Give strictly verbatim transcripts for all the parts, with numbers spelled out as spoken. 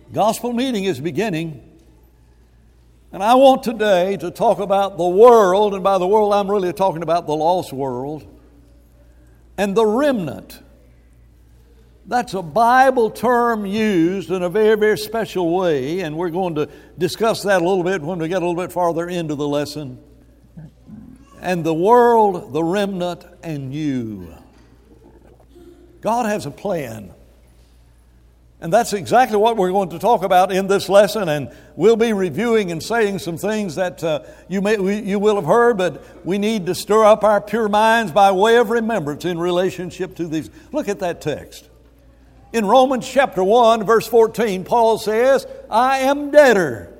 Gospel meeting is beginning, and I want today to talk about the world, and by the world I'm really talking about the lost world, and the remnant. That's a Bible term used in a very, very special way, and we're going to discuss that a little bit when we get a little bit farther into the lesson. And the world, the remnant, and you. God has a plan. And that's exactly what we're going to talk about in this lesson, and we'll be reviewing and saying some things that uh, you may we, you will have heard, but we need to stir up our pure minds by way of remembrance in relationship to these. Look at that text. In Romans chapter one, verse fourteen, Paul says, I am debtor.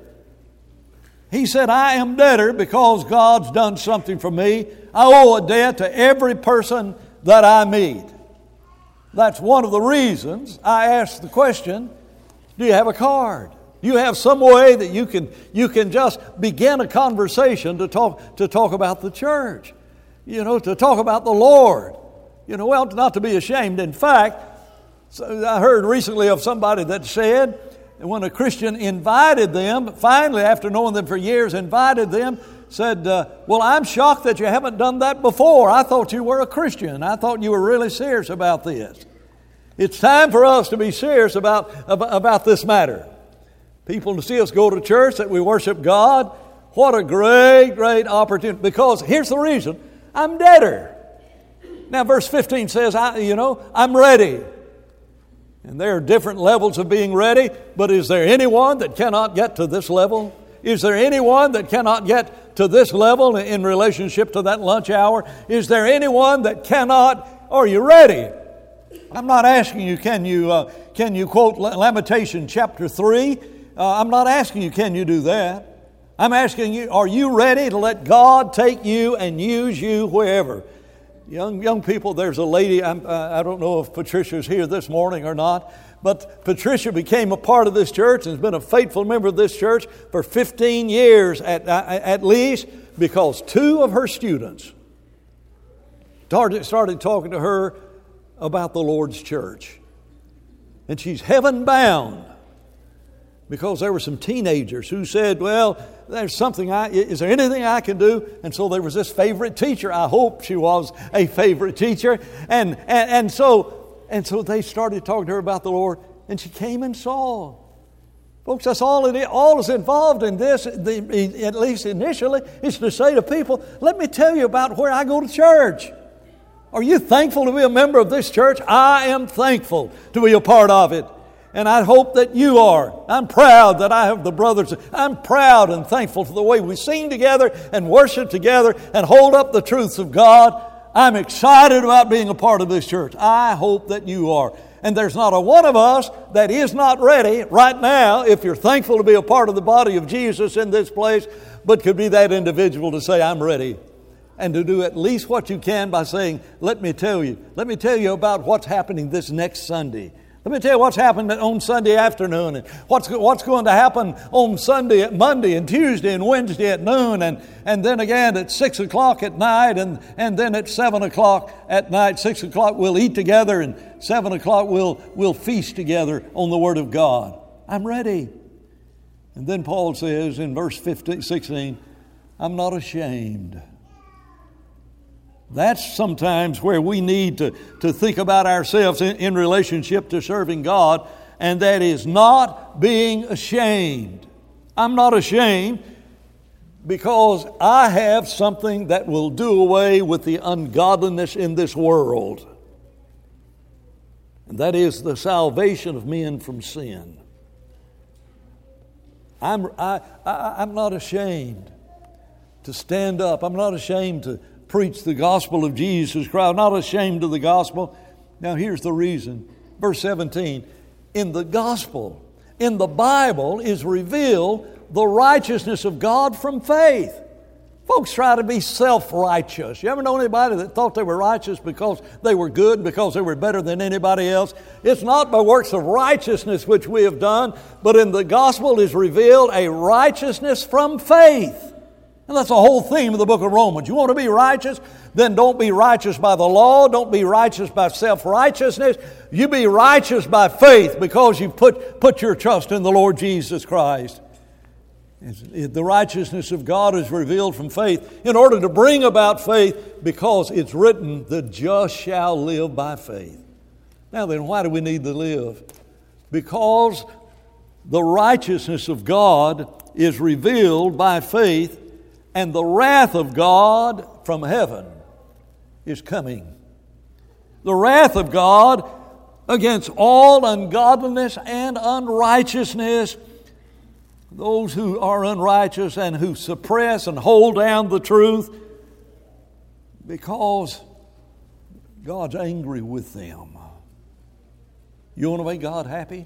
He said, I am debtor because God's done something for me. I owe a debt to every person that I meet. That's one of the reasons I asked the question, do you have a card? Do you have some way that you can you can just begin a conversation to talk to talk about the church? You know, to talk about the Lord. You know, well, not to be ashamed. In fact, so I heard recently of somebody that said, when a Christian invited them, finally after knowing them for years, invited them, said, uh, well, I'm shocked that you haven't done that before. I thought you were a Christian. I thought you were really serious about this. It's time for us to be serious about, about, about this matter. People to see us go to church, that we worship God. What a great, great opportunity. Because here's the reason. I'm debtor. Now, verse fifteen says, I, you know, I'm ready. And there are different levels of being ready, but is there anyone that cannot get to this level? Is there anyone that cannot get to this level in relationship to that lunch hour? Is there anyone that cannot? Are you ready? I'm not asking you, can you uh, can you quote Lamentation chapter three? Uh, I'm not asking you, can you do that? I'm asking you, are you ready to let God take you and use you wherever? Young young people, there's a lady, I'm, uh, I don't know if Patricia's here this morning or not, but Patricia became a part of this church and has been a faithful member of this church for fifteen years at, uh, at least, because two of her students started, started talking to her about the Lord's church. And she's heaven bound because there were some teenagers who said, well, there's something I, is there anything I can do? And so there was this favorite teacher. I hope she was a favorite teacher. And, and, and so, and so they started talking to her about the Lord, and she came and saw. Folks, that's all it is. All is involved in this, the, at least initially, is to say to people, let me tell you about where I go to church. Are you thankful to be a member of this church? I am thankful to be a part of it. And I hope that you are. I'm proud that I have the brothers. I'm proud and thankful for the way we sing together and worship together and hold up the truths of God. I'm excited about being a part of this church. I hope that you are. And there's not a one of us that is not ready right now, if you're thankful to be a part of the body of Jesus in this place, but could be that individual to say, I'm ready. And to do at least what you can by saying, let me tell you. Let me tell you about what's happening this next Sunday. Let me tell you what's happening on Sunday afternoon, and what's what's going to happen on Sunday, Monday, and Tuesday, and Wednesday at noon, and, and then again at six o'clock at night, and, and then at seven o'clock at night. Six o'clock we'll eat together, and seven o'clock we'll we'll feast together on the Word of God. I'm ready. And then Paul says in verse fifteen, sixteen, I'm not ashamed. That's sometimes where we need to, to think about ourselves in, in relationship to serving God, and that is not being ashamed. I'm not ashamed because I have something that will do away with the ungodliness in this world, and that is the salvation of men from sin. I'm, I, I, I'm not ashamed to stand up. I'm not ashamed to preach the gospel of Jesus Christ. I'm not ashamed of the gospel. Now here's the reason. Verse seventeen. In the gospel, in the Bible is revealed the righteousness of God from faith. Folks try to be self-righteous. You ever know anybody that thought they were righteous because they were good, because they were better than anybody else? It's not by works of righteousness which we have done, but in the gospel is revealed a righteousness from faith. And that's the whole theme of the book of Romans. You want to be righteous? Then don't be righteous by the law. Don't be righteous by self-righteousness. You be righteous by faith because you put, put your trust in the Lord Jesus Christ. The righteousness of God is revealed from faith in order to bring about faith, because it's written, the just shall live by faith. Now then, why do we need to live? Because the righteousness of God is revealed by faith, and the wrath of God from heaven is coming. The wrath of God against all ungodliness and unrighteousness, those who are unrighteous and who suppress and hold down the truth, because God's angry with them. You want to make God happy?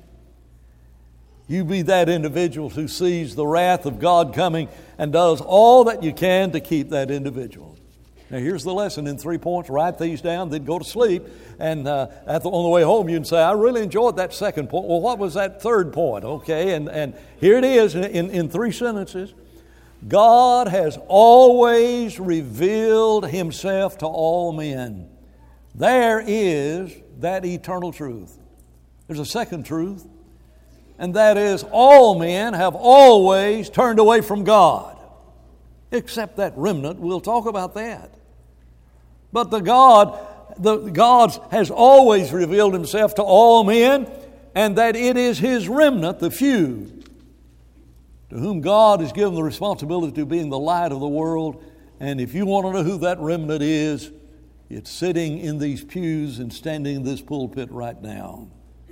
You be that individual who sees the wrath of God coming and does all that you can to keep that individual. Now here's the lesson in three points. Write these down, then go to sleep. And uh, at the, on the way home you can say, I really enjoyed that second point. Well, what was that third point? Okay, and, and here it is in, in three sentences. God has always revealed Himself to all men. There is that eternal truth. There's a second truth, and that is all men have always turned away from God, except that remnant. We'll talk about that. But the God, the God has always revealed Himself to all men, and that it is His remnant, the few, to whom God has given the responsibility of being the light of the world. And if you want to know who that remnant is, it's sitting in these pews and standing in this pulpit right now.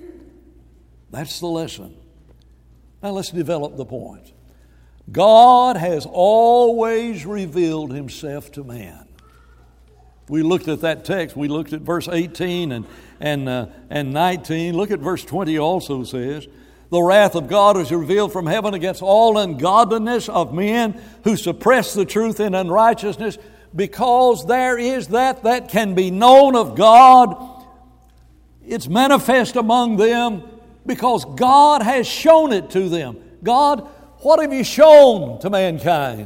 That's the lesson. Now let's develop the point. God has always revealed Himself to man. We looked at that text. We looked at verse eighteen and, and, uh, and nineteen. Look at verse twenty also says, the wrath of God is revealed from heaven against all ungodliness of men who suppress the truth in unrighteousness, because there is that that can be known of God. It's manifest among them because God has shown it to them. God, what have you shown to mankind?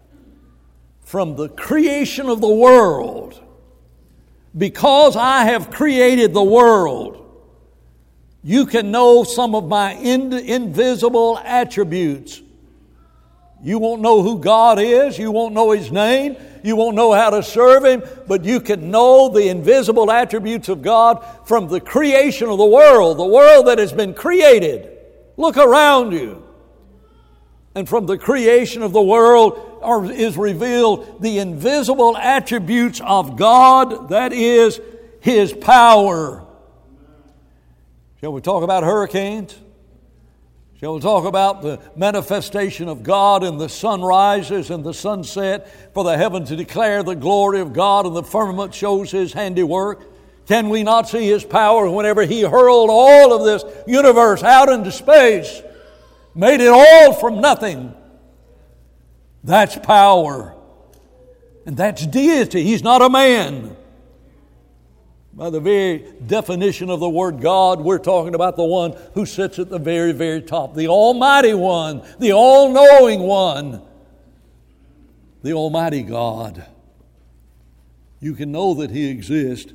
From the creation of the world, because I have created the world, you can know some of my in- invisible attributes. You won't know who God is. You won't know His name. You won't know how to serve Him. But you can know the invisible attributes of God from the creation of the world, the world that has been created. Look around you. And from the creation of the world are, is revealed the invisible attributes of God, that is His power. Shall we talk about hurricanes? Shall we talk about the manifestation of God in the sunrises and the sunset, for the heaven to declare the glory of God and the firmament shows His handiwork? Can we not see His power whenever He hurled all of this universe out into space, made it all from nothing? That's power. And that's deity. He's not a man. By the very definition of the word God, we're talking about the one who sits at the very, very top. The Almighty One, the all-knowing One, the Almighty God. You can know that He exists.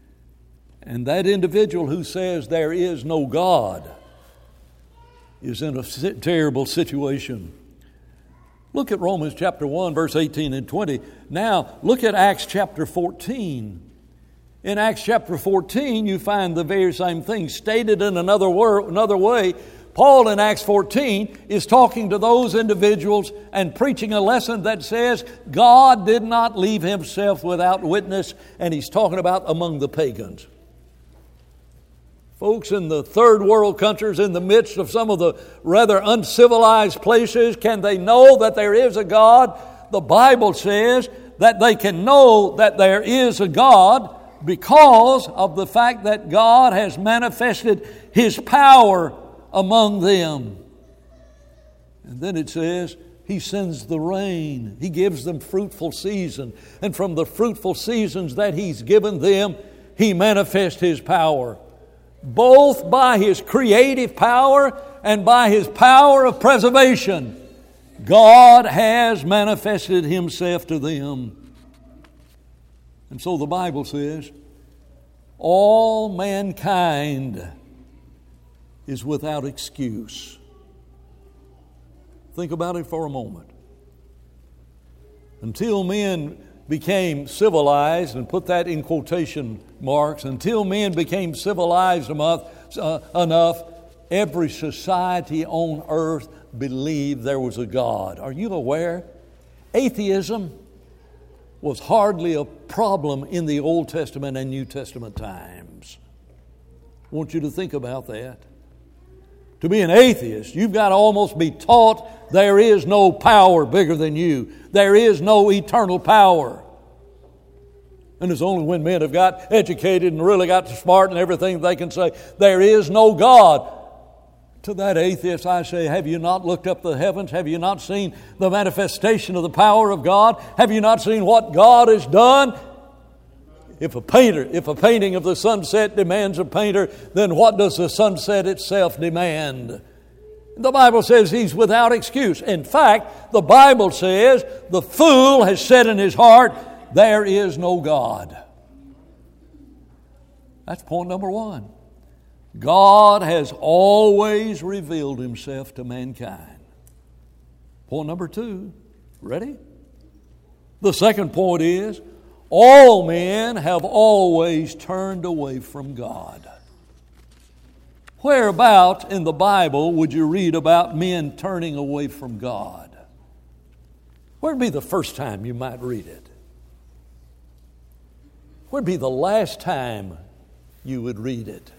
And that individual who says there is no God is in a terrible situation. Look at Romans chapter one, verse eighteen and twenty. Now, look at Acts chapter fourteen. In Acts chapter fourteen, you find the very same thing stated in another word, another way. Paul in Acts fourteen is talking to those individuals and preaching a lesson that says God did not leave Himself without witness, and he's talking about among the pagans. Folks in the third world countries, in the midst of some of the rather uncivilized places, can they know that there is a God? The Bible says that they can know that there is a God because of the fact that God has manifested His power among them. And then it says, He sends the rain. He gives them fruitful season. And from the fruitful seasons that He's given them, He manifests His power. Both by His creative power and by His power of preservation. God has manifested Himself to them. And so the Bible says, all mankind is without excuse. Think about it for a moment. Until men became civilized, and put that in quotation marks, until men became civilized enough, uh, enough, every society on earth believed there was a God. Are you aware? Atheism was hardly a problem in the Old Testament and New Testament times. I want you to think about that. To be an atheist, you've got to almost be taught there is no power bigger than you. There is no eternal power. And it's only when men have got educated and really got smart and everything they can say, there is no God. To that atheist I say, have you not looked up the heavens? Have you not seen the manifestation of the power of God? Have you not seen what God has done? If a painter, if a painting of the sunset demands a painter, then what does the sunset itself demand? The Bible says he's without excuse. In fact, the Bible says the fool has said in his heart, there is no God. That's point number one. God has always revealed Himself to mankind. Point number two, ready? The second point is, all men have always turned away from God. Whereabout in the Bible would you read about men turning away from God? Where'd be the first time you might read it? Where'd be the last time you would read it?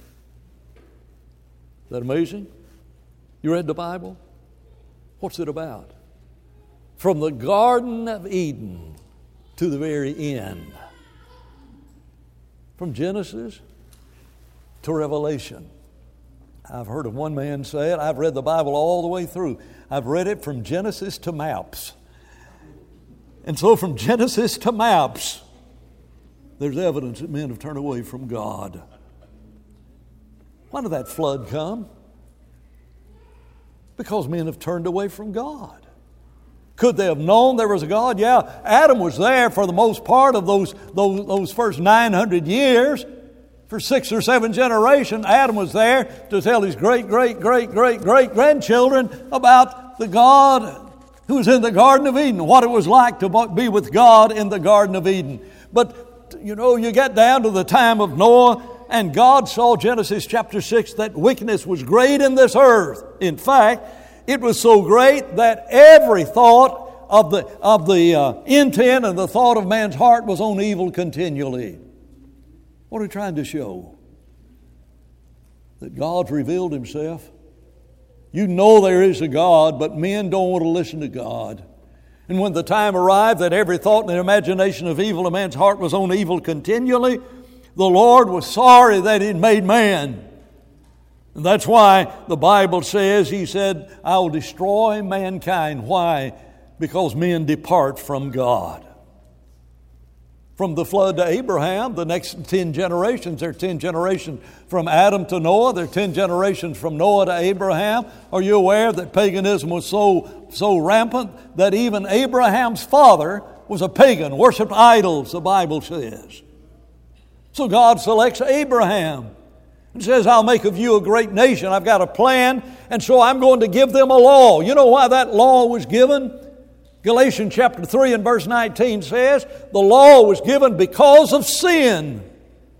Is that amazing? You read the Bible? What's it about? From the Garden of Eden to the very end. From Genesis to Revelation. I've heard of one man say it. I've read the Bible all the way through. I've read it from Genesis to maps. And so from Genesis to maps, there's evidence that men have turned away from God. Why did that flood come? Because men have turned away from God. Could they have known there was a God? Yeah, Adam was there for the most part of those, those, those first nine hundred years. For six or seven generations, Adam was there to tell his great, great, great, great, great grandchildren about the God who was in the Garden of Eden, what it was like to be with God in the Garden of Eden. But, you know, you get down to the time of Noah, and God saw, Genesis chapter six, that wickedness was great in this earth. In fact, it was so great that every thought of the, of the uh, intent and the thought of man's heart was on evil continually. What are we trying to show? That God's revealed Himself. You know there is a God, but men don't want to listen to God. And when the time arrived that every thought and imagination of evil in man's heart was on evil continually, the Lord was sorry that He'd made man. And that's why the Bible says, He said, I will destroy mankind. Why? Because men depart from God. From the flood to Abraham, the next ten generations, there are ten generations from Adam to Noah. There are ten generations from Noah to Abraham. Are you aware that paganism was so, so rampant that even Abraham's father was a pagan, worshipped idols, the Bible says. So God selects Abraham and says, I'll make of you a great nation. I've got a plan, and so I'm going to give them a law. You know why that law was given? Galatians chapter three and verse nineteen says, the law was given because of sin.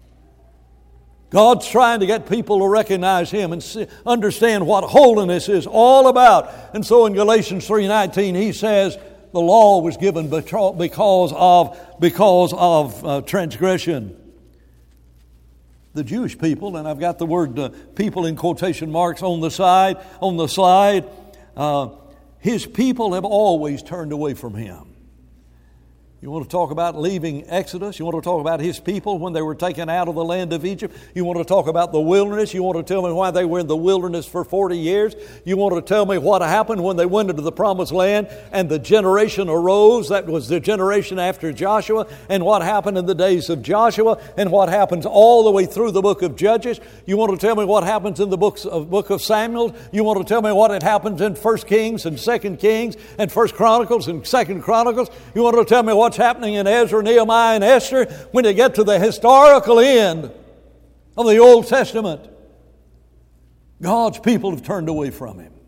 God's trying to get people to recognize Him and see, understand what holiness is all about. And so in Galatians three nineteen, he says, the law was given because of, because of uh, transgression. The Jewish people, and I've got the word uh, people in quotation marks on the side, on the slide, uh, His people have always turned away from Him. You want to talk about leaving Exodus? You want to talk about His people when they were taken out of the land of Egypt? You want to talk about the wilderness? You want to tell me why they were in the wilderness for forty years? You want to tell me what happened when they went into the promised land and the generation arose? That was the generation after Joshua, and what happened in the days of Joshua, and what happens all the way through the book of Judges? You want to tell me what happens in the books of, book of Samuel? You want to tell me what it happens in First Kings and Second Kings and First Chronicles and Second Chronicles? You want to tell me what What's happening in Ezra, Nehemiah, and Esther when you get to the historical end of the Old Testament? God's people have turned away from Him.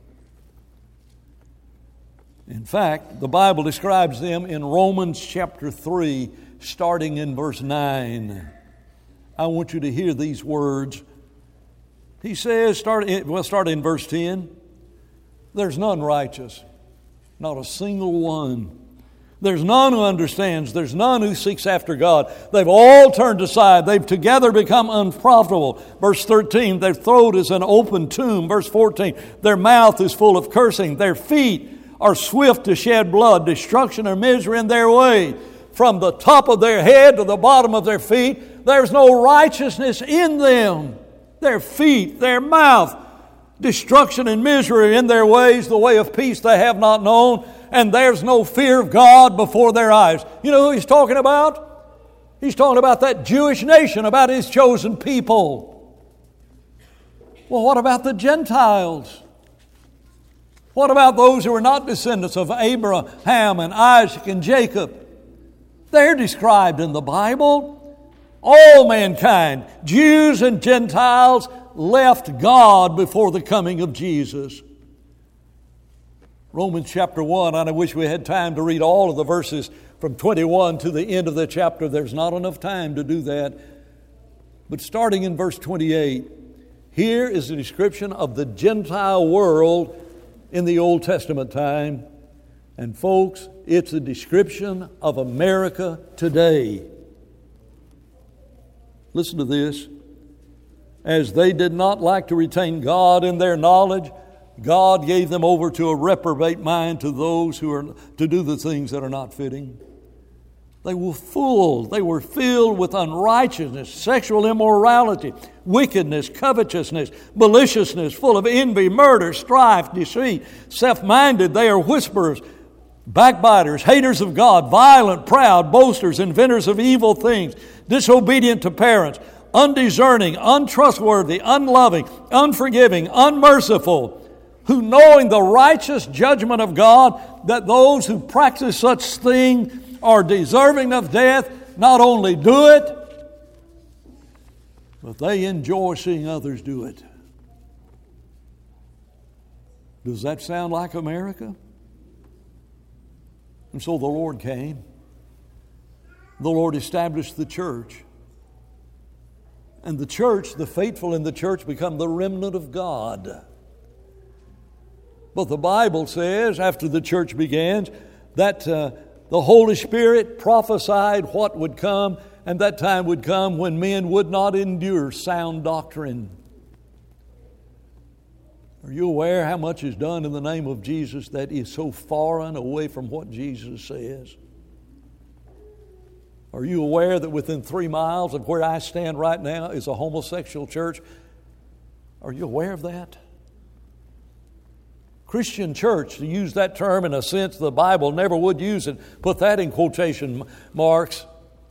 In fact, the Bible describes them in Romans chapter three, starting in verse nine. I want you to hear these words. He says, start, well, start in verse ten. There's none righteous, not a single one. There's none who understands. There's none who seeks after God. They've all turned aside. They've together become unprofitable. Verse thirteen, their throat is an open tomb. Verse fourteen, their mouth is full of cursing. Their feet are swift to shed blood. Destruction and misery in their way. From the top of their head to the bottom of their feet, there's no righteousness in them. Their feet, their mouth, destruction and misery in their ways. The way of peace they have not known. And there's no fear of God before their eyes. You know who he's talking about? He's talking about that Jewish nation, about His chosen people. Well, what about the Gentiles? What about those who are not descendants of Abraham and Isaac and Jacob? They're described in the Bible. All mankind, Jews and Gentiles, left God before the coming of Jesus. Romans chapter one, and I wish we had time to read all of the verses from twenty-one to the end of the chapter. There's not enough time to do that. But starting in verse twenty-eight, here is a description of the Gentile world in the Old Testament time. And folks, it's a description of America today. Listen to this. As they did not like to retain God in their knowledge, God gave them over to a reprobate mind to those who are to do the things that are not fitting. They were full. They were filled with unrighteousness, sexual immorality, wickedness, covetousness, maliciousness, full of envy, murder, strife, deceit, self-minded. They are whisperers, backbiters, haters of God, violent, proud, boasters, inventors of evil things, disobedient to parents, undiscerning, untrustworthy, unloving, unforgiving, unmerciful, who knowing the righteous judgment of God, that those who practice such things are deserving of death, not only do it, but they enjoy seeing others do it. Does that sound like America? And so the Lord came. The Lord established the church. And the church, the faithful in the church, become the remnant of God. But the Bible says, after the church began, that uh, the Holy Spirit prophesied what would come, and that time would come when men would not endure sound doctrine. Are you aware how much is done in the name of Jesus that is so foreign away from what Jesus says? Are you aware that within three miles of where I stand right now is a homosexual church? Are you aware of that? Christian church, to use that term in a sense the Bible never would use it, put that in quotation marks.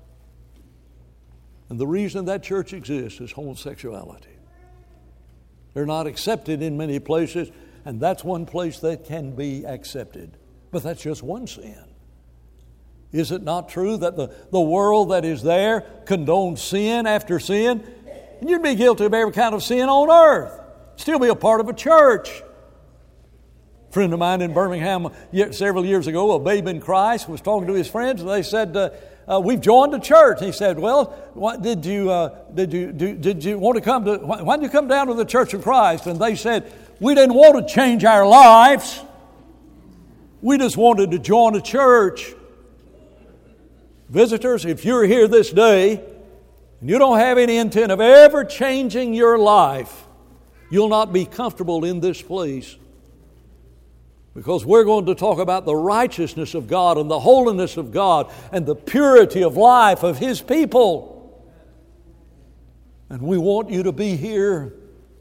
And the reason that church exists is homosexuality. They're not accepted in many places, and that's one place that can be accepted. But that's just one sin. Is it not true that the, the world that is there condones sin after sin? And you'd be guilty of every kind of sin on earth. Still be a part of a church. A friend of mine in Birmingham several years ago, a babe in Christ, was talking to his friends, and they said, uh, uh, "We've joined a church." He said, "Well, what, did you uh, did you do, did you want to come to? Why, why did you come down to the Church of Christ?" And they said, "We didn't want to change our lives. We just wanted to join a church." Visitors, if you're here this day and you don't have any intent of ever changing your life, you'll not be comfortable in this place. Because we're going to talk about the righteousness of God and the holiness of God and the purity of life of His people. And we want you to be here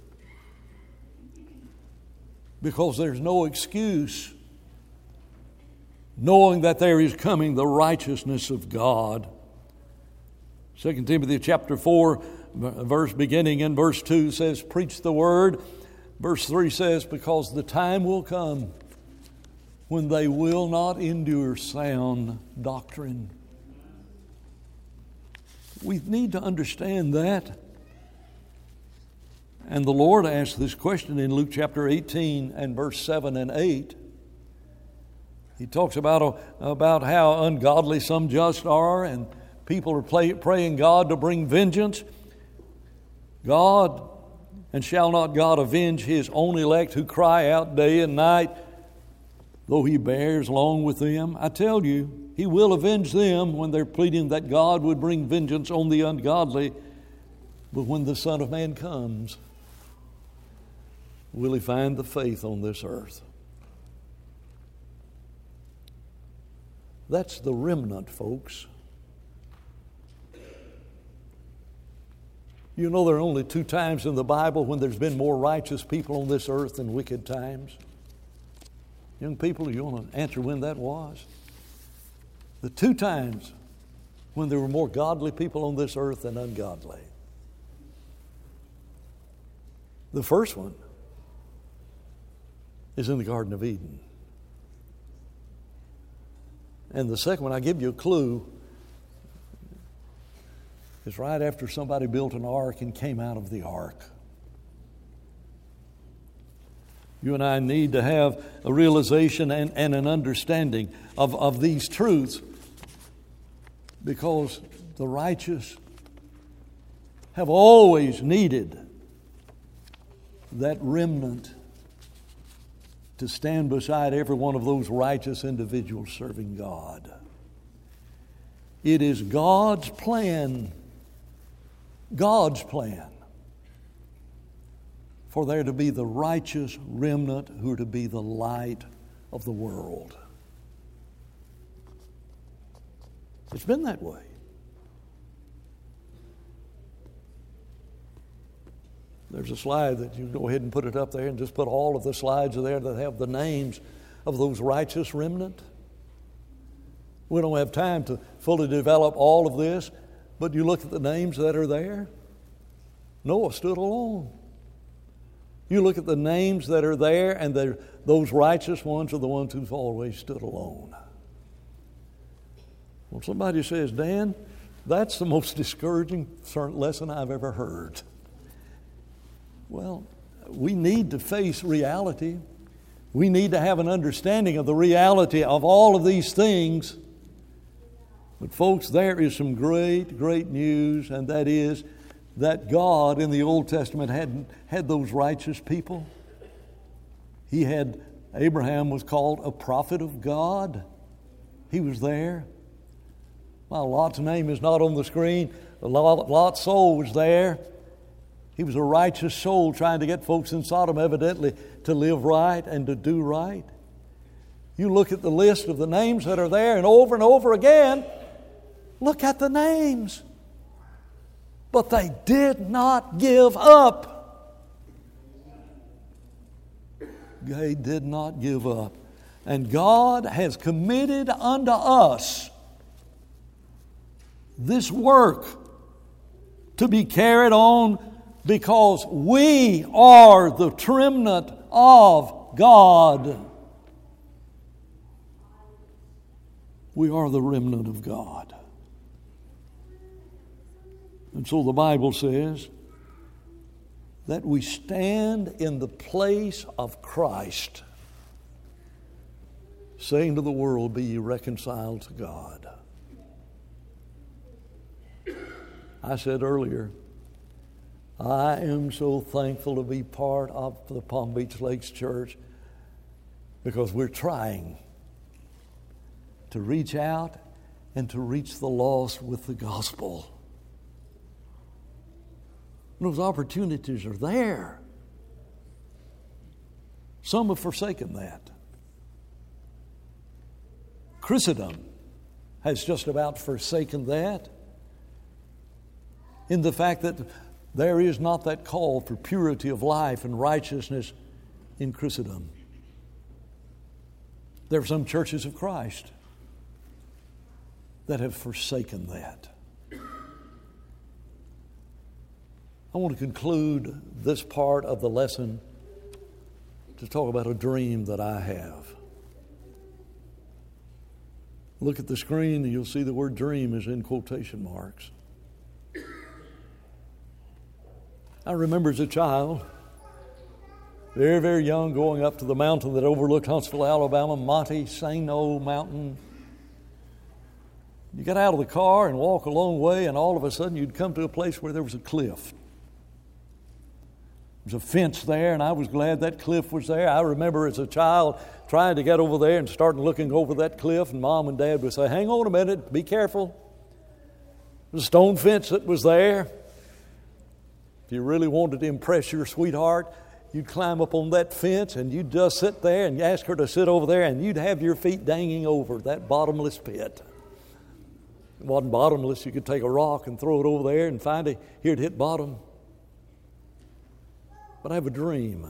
because there's no excuse, knowing that there is coming the righteousness of God. Second Timothy chapter four, verse beginning in verse two says, preach the word. Verse three says, because the time will come when they will not endure sound doctrine. We need to understand that. And the Lord asked this question in Luke chapter eighteen and verse seven and eight. He talks about, about how ungodly some just are, and people are play, praying God to bring vengeance. God, and shall not God avenge His own elect who cry out day and night, though He bears long with them? I tell you, He will avenge them when they're pleading that God would bring vengeance on the ungodly. But when the Son of Man comes, will He find the faith on this earth? That's the remnant, folks. You know, there are only two times in the Bible when there's been more righteous people on this earth than wicked times. Young people, you want to answer when that was? The two times when there were more godly people on this earth than ungodly. The first one is in the Garden of Eden. And the second one, I give you a clue, is right after somebody built an ark and came out of the ark. You and I need to have a realization and, and an understanding of, of these truths, because the righteous have always needed that remnant to stand beside every one of those righteous individuals serving God. It is God's plan, God's plan, for there to be the righteous remnant who are to be the light of the world. It's been that way. There's a slide that you can go ahead and put it up there, and just put all of the slides there that have the names of those righteous remnant. We don't have time to fully develop all of this, but you look at the names that are there. Noah stood alone. You look at the names that are there, and those righteous ones are the ones who've always stood alone. Well, somebody says, Dan, that's the most discouraging lesson I've ever heard. Well, we need to face reality. We need to have an understanding of the reality of all of these things. But folks, there is some great, great news, and that is that God in the Old Testament had, had those righteous people. He had, Abraham was called a prophet of God. He was there. Well, Lot's name is not on the screen. Lot's soul was there. He was a righteous soul trying to get folks in Sodom evidently to live right and to do right. You look at the list of the names that are there, and over and over again, look at the names. But they did not give up. They did not give up. And God has committed unto us this work to be carried on, because we are the remnant of God. We are the remnant of God. And so the Bible says that we stand in the place of Christ, saying to the world, be ye reconciled to God. I said earlier, I am so thankful to be part of the Palm Beach Lakes Church, because we're trying to reach out and to reach the lost with the gospel. Those opportunities are there. Some have forsaken that. Christendom has just about forsaken that, in the fact that there is not that call for purity of life and righteousness in Christendom. There are some churches of Christ that have forsaken that. I want to conclude this part of the lesson to talk about a dream that I have. Look at the screen and you'll see the word dream is in quotation marks. I remember as a child, very, very young, going up to the mountain that overlooked Huntsville, Alabama, Monte Sano Mountain. You got out of the car and walk a long way, and all of a sudden you'd come to a place where there was a cliff. There was a fence there, and I was glad that cliff was there. I remember as a child trying to get over there and starting looking over that cliff, and Mom and Dad would say, "Hang on a minute, be careful." There was a stone fence that was there. If you really wanted to impress your sweetheart, you'd climb up on that fence and you'd just sit there and ask her to sit over there, and you'd have your feet dangling over that bottomless pit. It wasn't bottomless. You could take a rock and throw it over there and find it. Here it hit bottom. But I have a dream.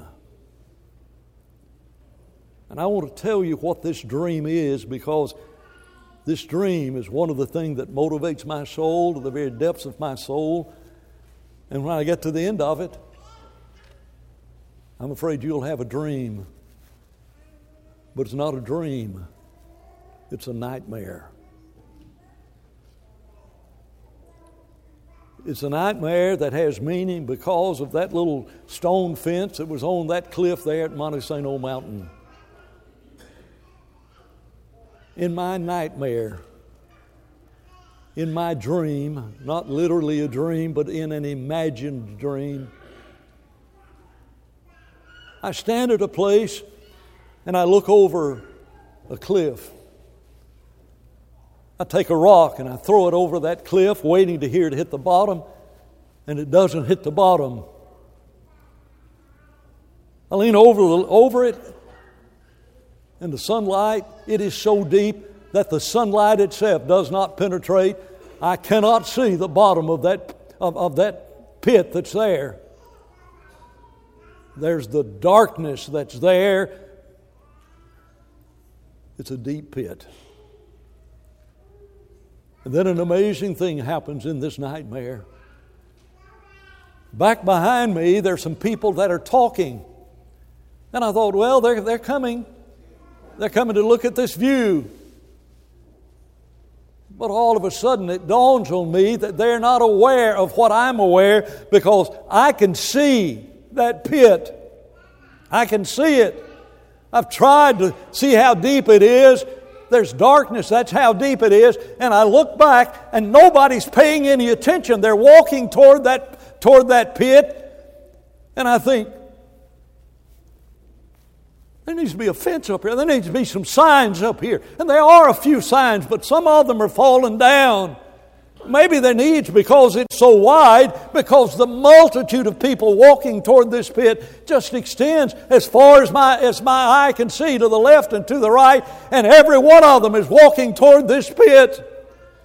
And I want to tell you what this dream is, because this dream is one of the things that motivates my soul to the very depths of my soul. And when I get to the end of it, I'm afraid you'll have a dream. But it's not a dream. It's a nightmare. It's a nightmare that has meaning because of that little stone fence that was on that cliff there at Monte Sano Mountain. In my nightmare, in my dream, not literally a dream, but in an imagined dream, I stand at a place and I look over a cliff. I take a rock and I throw it over that cliff, waiting to hear it hit the bottom, and it doesn't hit the bottom. I lean over, over it, and the sunlight, it is so deep that the sunlight itself does not penetrate. I cannot see the bottom of that, of, of that pit that's there. There's the darkness that's there. It's a deep pit. And then an amazing thing happens in this nightmare. Back behind me, there's some people that are talking. And I thought, well, they're, they're coming. They're coming to look at this view. But all of a sudden it dawns on me that they're not aware of what I'm aware, because I can see that pit. I can see it. I've tried to see how deep it is. There's darkness, that's how deep it is. And I look back and nobody's paying any attention. They're walking toward that, toward that pit. And I think, there needs to be a fence up here. There needs to be some signs up here. And there are a few signs, but some of them are falling down. Maybe there needs, because it's so wide, because the multitude of people walking toward this pit just extends as far as my, as my eye can see, to the left and to the right, and every one of them is walking toward this pit.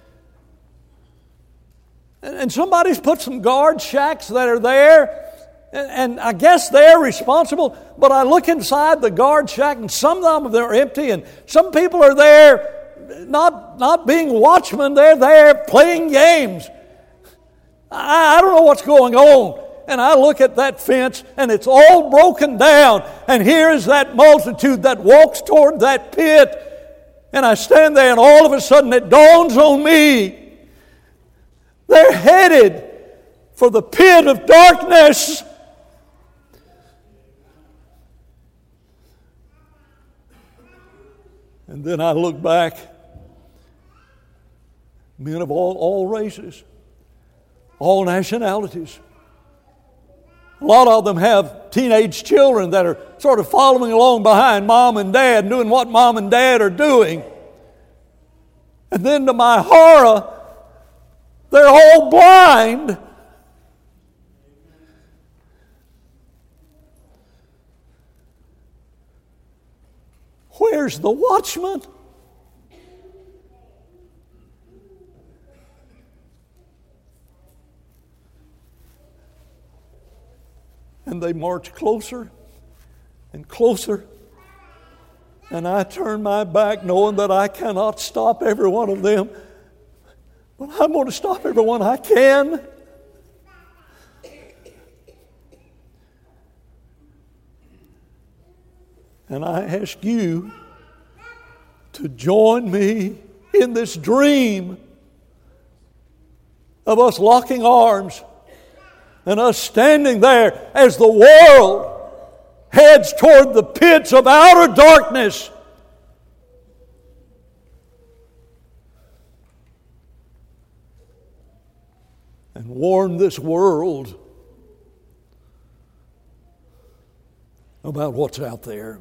And, and somebody's put some guard shacks that are there, and, and I guess they're responsible, but I look inside the guard shack and some of them are empty, and some people are there Not, not being watchmen, they're there playing games. I, I don't know what's going on. And I look at that fence and it's all broken down. And here is that multitude that walks toward that pit. And I stand there and all of a sudden it dawns on me. They're headed for the pit of darkness. And then I look back. Men of all, all races, all nationalities. A lot of them have teenage children that are sort of following along behind mom and dad, doing what mom and dad are doing. And then to my horror, they're all blind. Where's the watchman? they march closer and closer. And I turn my back knowing that I cannot stop every one of them. But I'm going to stop every one I can. And I ask you to join me in this dream of us locking arms and us standing there as the world heads toward the pits of outer darkness. And warn this world about what's out there.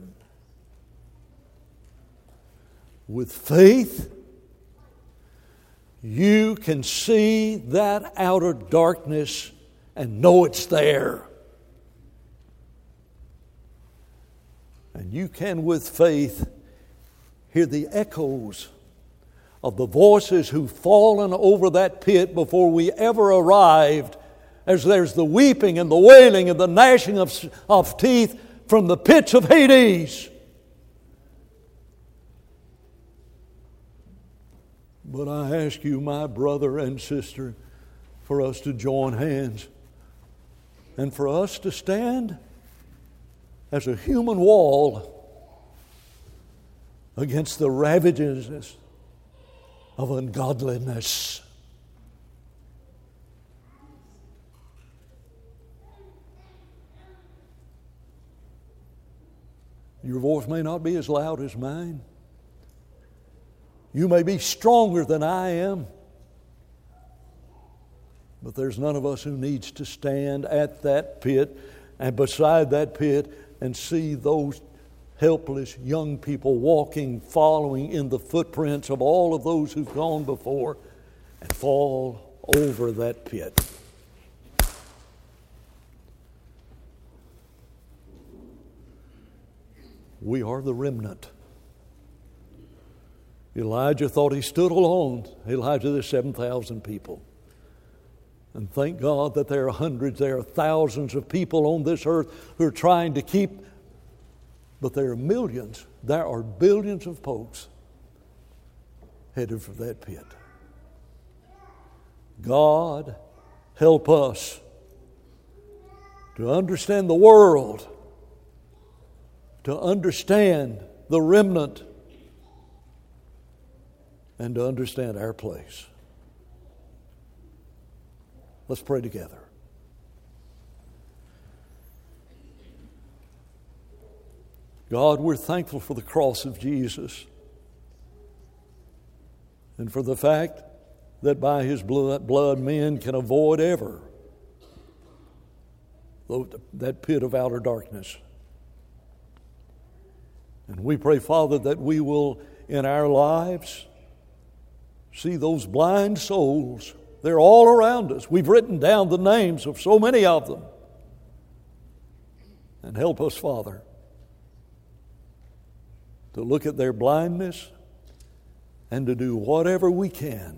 With faith, you can see that outer darkness and know it's there. And you can, with faith, hear the echoes of the voices who've fallen over that pit before we ever arrived, as there's the weeping and the wailing and the gnashing of, of teeth from the pits of Hades. But I ask you, my brother and sister, for us to join hands and for us to stand as a human wall against the ravages of ungodliness. Your voice may not be as loud as mine. You may be stronger than I am. But there's none of us who needs to stand at that pit and beside that pit and see those helpless young people walking, following in the footprints of all of those who've gone before and fall over that pit. We are the remnant. Elijah thought he stood alone. Elijah, there's seven thousand people. And thank God that there are hundreds, there are thousands of people on this earth who are trying to keep, but there are millions, there are billions of folks headed for that pit. God, help us to understand the world, to understand the remnant, and to understand our place. Let's pray together. God, we're thankful for the cross of Jesus and for the fact that by His blood, blood men can avoid ever that pit of outer darkness. And we pray, Father, that we will in our lives see those blind souls. They're all around us. We've written down the names of so many of them. And help us, Father, to look at their blindness and to do whatever we can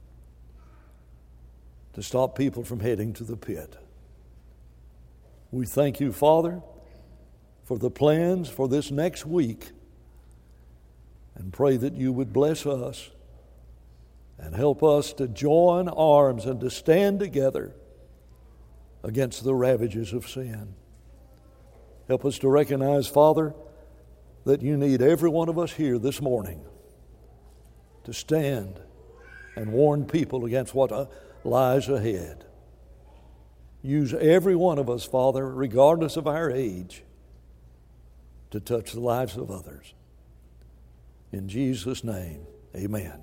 to stop people from heading to the pit. We thank you, Father, for the plans for this next week, and pray that you would bless us and help us to join arms and to stand together against the ravages of sin. Help us to recognize, Father, that you need every one of us here this morning to stand and warn people against what lies ahead. Use every one of us, Father, regardless of our age, to touch the lives of others. In Jesus' name, amen.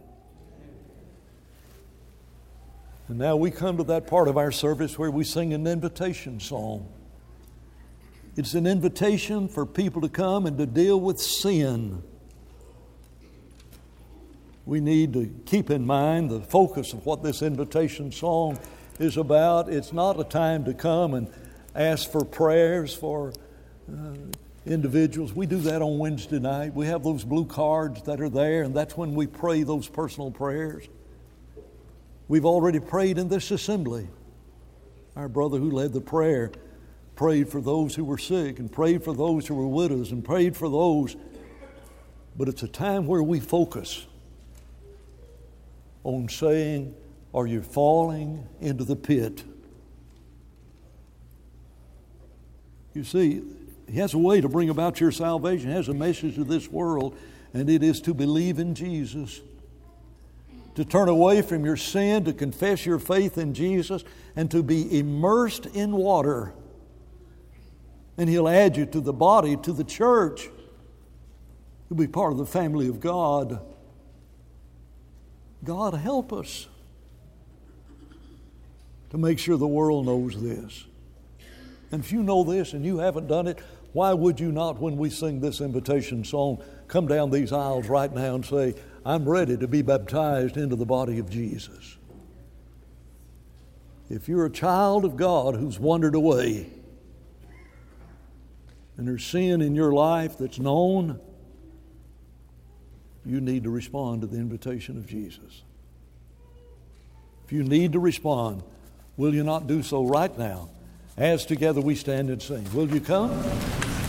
And now we come to that part of our service where we sing an invitation song. It's an invitation for people to come and to deal with sin. We need to keep in mind the focus of what this invitation song is about. It's not a time to come and ask for prayers for uh, individuals. We do that on Wednesday night. We have those blue cards that are there, and that's when we pray those personal prayers. We've already prayed in this assembly. Our brother who led the prayer prayed for those who were sick and prayed for those who were widows and prayed for those. But it's a time where we focus on saying, are you falling into the pit? You see, He has a way to bring about your salvation. He has a message to this world, and it is to believe in Jesus, to turn away from your sin, to confess your faith in Jesus, and to be immersed in water. And He'll add you to the body, to the church. You'll be part of the family of God. God, help us to make sure the world knows this. And if you know this and you haven't done it, why would you not, when we sing this invitation song, come down these aisles right now and say, I'm ready to be baptized into the body of Jesus? If you're a child of God who's wandered away and there's sin in your life that's known, you need to respond to the invitation of Jesus. If you need to respond, will you not do so right now as together we stand and sing? Will you come?